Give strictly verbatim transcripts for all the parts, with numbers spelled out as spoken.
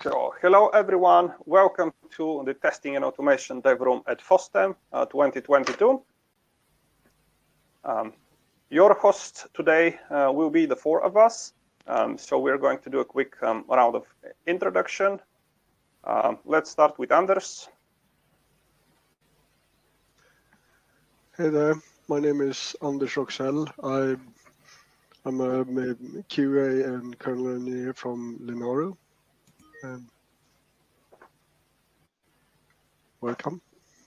So, hello everyone, welcome to the Testing and Automation Dev Room at FOSDEM uh, twenty twenty-two. Um, your host today uh, will be the four of us, um, so we're going to do a quick um, round of introduction. Um, let's start with Anders. Hey there, my name is Anders Roxell. I, I'm a Q A and kernel engineer from Linaro. Um, welcome.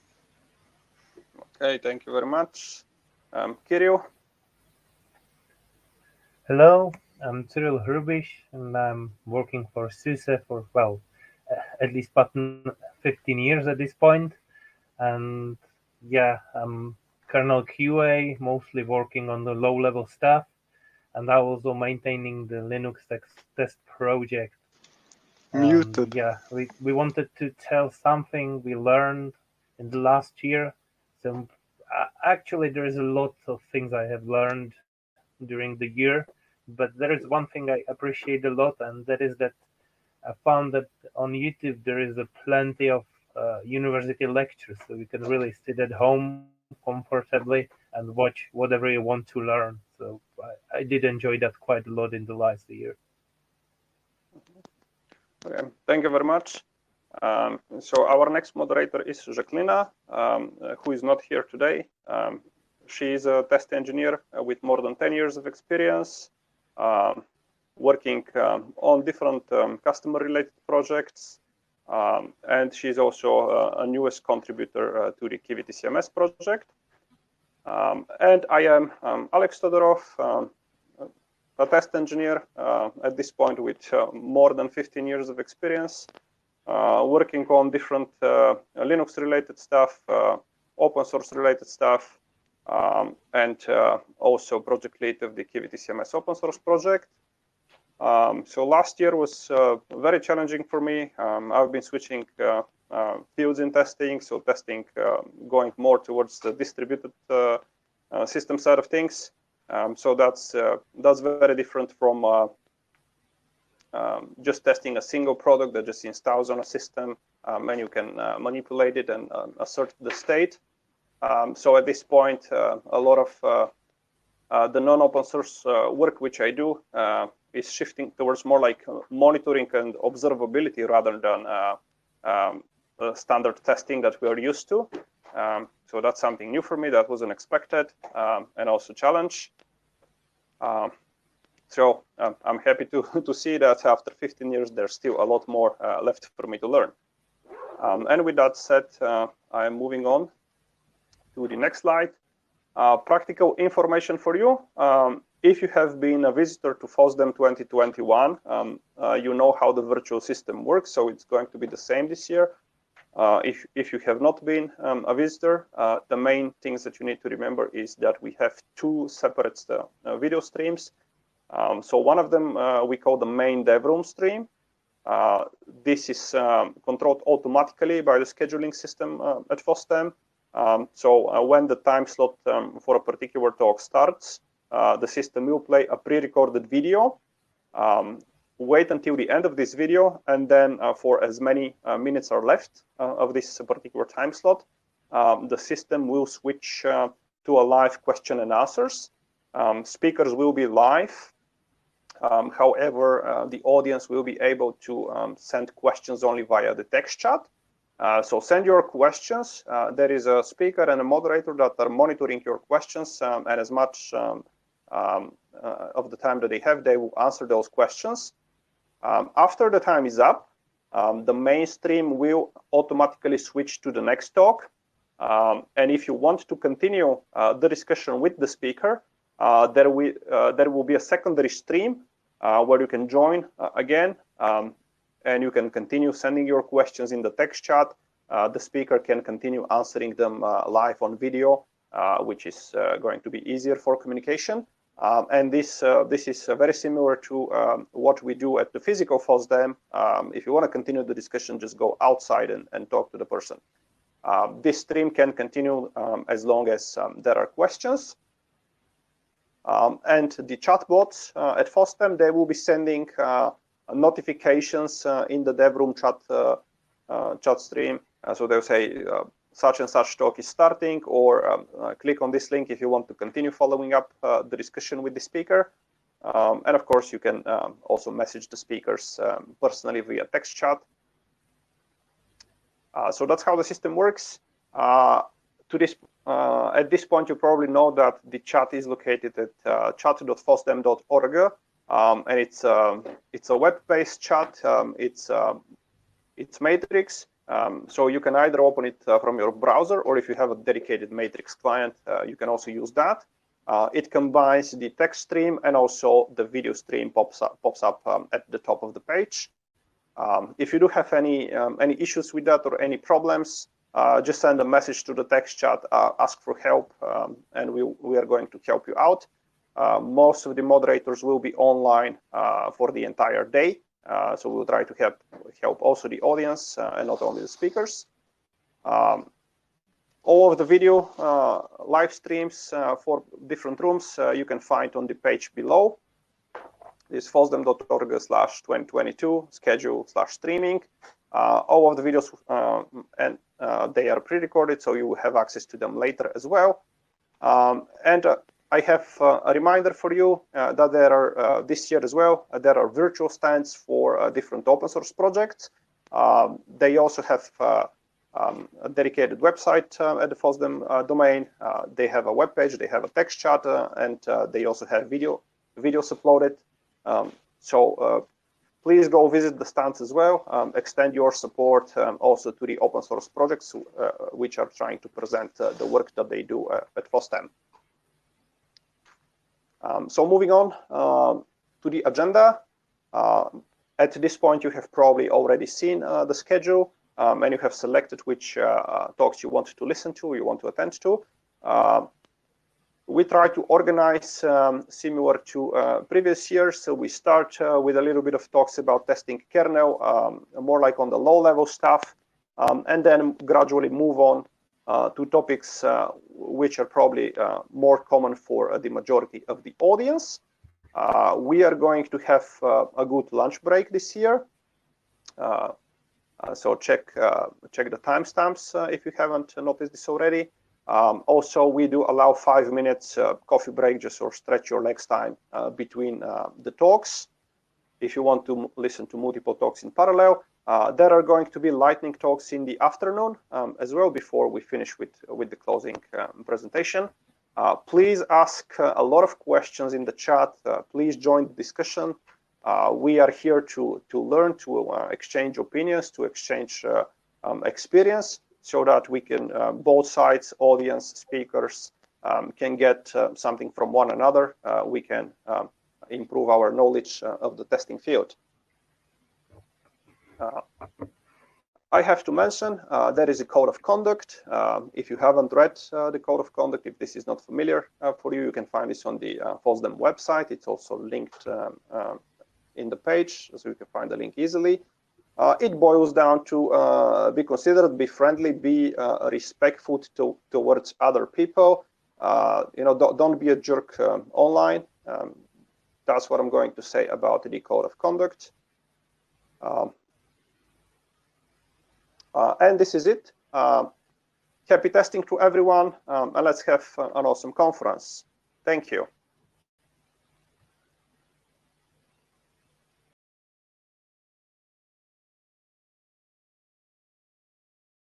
Okay, thank you very much. Um, Kirill. Hello, I'm Cyril Hrubish, and I'm working for SUSE for, well, at least but fifteen years at this point. And yeah, I'm kernel Q A, mostly working on the low-level stuff, and I'm also maintaining the Linux test project. Muted. Um, yeah, we, we wanted to tell something we learned in the last year. So uh, actually, there is a lot of things I have learned during the year, but there is one thing I appreciate a lot, and that is that I found that on YouTube there is a plenty of uh, university lectures, so you can really sit at home comfortably and watch whatever you want to learn. So I, I did enjoy that quite a lot in the last year. Okay, thank you very much. Um, so our next moderator is Jacqueline, um, who is not here today. Um, she is a test engineer with more than ten years of experience, um, working um, on different um, customer-related projects, um, and she's also uh, a newest contributor uh, to the Kivity C M S project. Um, and I am um, Alex Todorov, um, a test engineer uh, at this point with uh, more than fifteen years of experience. Uh, working on different uh, Linux-related stuff, uh, open source-related stuff, um, and uh, also project lead of the Kivity C M S open source project. Um, so last year was uh, very challenging for me. Um, I've been switching uh, uh, fields in testing, so testing uh, going more towards the distributed uh, uh, system side of things. Um, so that's uh, that's very different from uh, Um, just testing a single product that just installs on a system, um, and you can uh, manipulate it and um, assert the state. Um, so at this point, uh, a lot of uh, uh, the non-open source uh, work which I do uh, is shifting towards more like monitoring and observability rather than uh, um, the standard testing that we are used to. Um, so that's something new for me that wasn't expected, um, and also challenge. Um, So um, I'm happy to, to see that after fifteen years, there's still a lot more uh, left for me to learn. Um, and with that said, uh, I am moving on to the next slide. Uh, practical information for you. Um, if you have been a visitor to FOSDEM twenty twenty-one, um, uh, you know how the virtual system works, so it's going to be the same this year. Uh, if, if you have not been um, a visitor, uh, the main things that you need to remember is that we have two separate uh, video streams. Um, so one of them uh, we call the main dev room stream. Uh, this is um, controlled automatically by the scheduling system uh, at FOSDEM. Um, so uh, when the time slot um, for a particular talk starts, uh, the system will play a pre-recorded video. Um, wait until the end of this video, and then uh, for as many uh, minutes are left uh, of this particular time slot, um, the system will switch uh, to a live question and answers. Um, speakers will be live. Um, however, uh, the audience will be able to um, send questions only via the text chat. Uh, so send your questions. Uh, there is a speaker and a moderator that are monitoring your questions, um, and as much um, um, uh, of the time that they have, they will answer those questions. Um, after the time is up, um, the main stream will automatically switch to the next talk. Um, and if you want to continue uh, the discussion with the speaker, uh, there, will, uh, there will be a secondary stream uh, where you can join uh, again, um, and you can continue sending your questions in the text chat. Uh, the speaker can continue answering them uh, live on video, uh, which is uh, going to be easier for communication. Um, and this uh, this is uh, very similar to um, what we do at the physical FOSDEM. Um, if you want to continue the discussion, just go outside and, and talk to the person. Uh, this stream can continue um, as long as um, there are questions. Um, and the chatbots uh, at FOSDEM, they will be sending uh, notifications uh, in the DevRoom chat uh, uh, chat stream. Uh, so they'll say uh, such and such talk is starting, or um, uh, click on this link if you want to continue following up uh, the discussion with the speaker. Um, and of course, you can um, also message the speakers um, personally via text chat. Uh, so that's how the system works. Uh, to this, uh, at this point, you probably know that the chat is located at uh, chat dot fosdem dot org, um, and it's um, it's a web-based chat. Um, it's um, it's Matrix, um, so you can either open it uh, from your browser, or if you have a dedicated Matrix client, uh, you can also use that. Uh, it combines the text stream, and also the video stream pops up pops up um, at the top of the page. Um, if you do have any um, any issues with that or any problems, uh, just send a message to the text chat, uh, ask for help, um, and we we are going to help you out. Uh, most of the moderators will be online uh, for the entire day, uh, so we'll try to help help also the audience uh, and not only the speakers. Um, all of the video uh, live streams uh, for different rooms uh, you can find on the page below. This fosdem dot org slash twenty twenty-two schedule slash streaming. Uh, all of the videos uh, and uh, they are pre-recorded, so you will have access to them later as well. Um, and uh, I have uh, a reminder for you uh, that there are uh, this year as well. Uh, there are virtual stands for uh, different open source projects. Um, they also have uh, um, a dedicated website uh, at the Fosdem uh, domain. Uh, they have a web page, they have a text chat, uh, and uh, they also have video videos uploaded. Um, so uh, please go visit the stands as well. Um, extend your support um, also to the open source projects uh, which are trying to present uh, the work that they do uh, at Fosdem. Um, so moving on uh, to the agenda. Uh, at this point, you have probably already seen uh, the schedule, um, and you have selected which uh, talks you want to listen to, you want to attend to. Uh, We try to organize um, similar to uh, previous years. So we start uh, with a little bit of talks about testing kernel, um, more like on the low-level stuff, um, and then gradually move on uh, to topics uh, which are probably uh, more common for uh, the majority of the audience. Uh, we are going to have uh, a good lunch break this year. Uh, uh, so check uh, check the timestamps uh, if you haven't noticed this already. Um, also, we do allow five minutes uh, coffee break, just or stretch your legs time uh, between uh, the talks. If you want to listen to multiple talks in parallel, uh, there are going to be lightning talks in the afternoon um, as well before we finish with, with the closing um, presentation. Uh, please ask uh, a lot of questions in the chat. Uh, please join the discussion. Uh, we are here to, to learn, to uh, exchange opinions, to exchange uh, um, experience, so that we can, uh, both sides, audience, speakers, um, can get uh, something from one another. Uh, we can um, improve our knowledge uh, of the testing field. Uh, I have to mention uh, there is a code of conduct. Uh, if you haven't read uh, the code of conduct, if this is not familiar uh, for you, you can find this on the uh, Fosdem website. It's also linked um, um, in the page, so you can find the link easily. Uh, it boils down to uh, be considerate, be friendly, be uh, respectful to, towards other people. Uh, you know, don't, don't be a jerk um, online. Um, that's what I'm going to say about the code of conduct. Um, uh, and this is it. Uh, happy testing to everyone, um, and let's have an awesome conference. Thank you.